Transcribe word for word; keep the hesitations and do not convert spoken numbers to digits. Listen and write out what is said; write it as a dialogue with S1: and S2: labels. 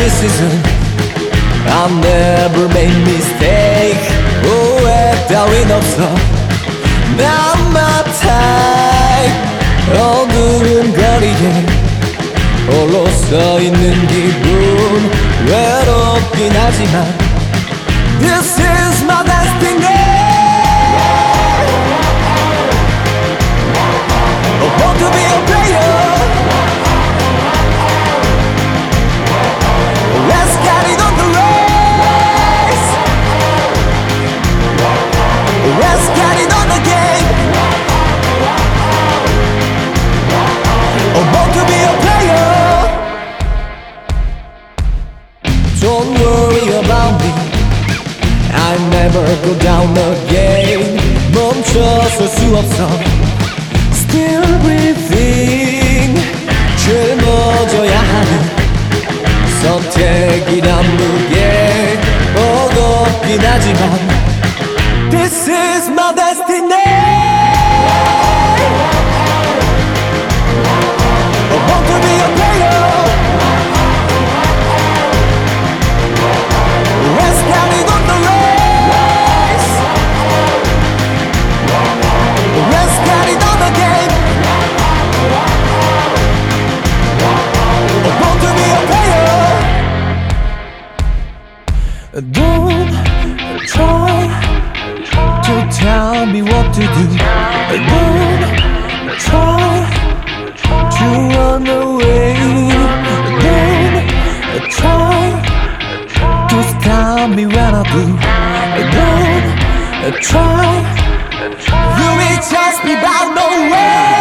S1: criticism. I'll never make mistake. 후회 따윈 없어. 난 my type. 어두운 거리에 홀로 서 있는 기분 외롭긴 하지만 This is my destiny. I want to be a player. Let's get it on the race. Let's get it on the game. I want to be a player. Don't worry about me. I never go down again. 멈춰설 수 없어. Still breathing. 짊어져야 하는 선택이란 무게 버겁긴 하지만 This is my destiny. I want to be a player. Let's get it on the race. Let's get it on the game. I want to be a player. Don't try to tell me what to do. Don't try to run away. Don't try to stop me when I do. Don't try. You will just be bound no way.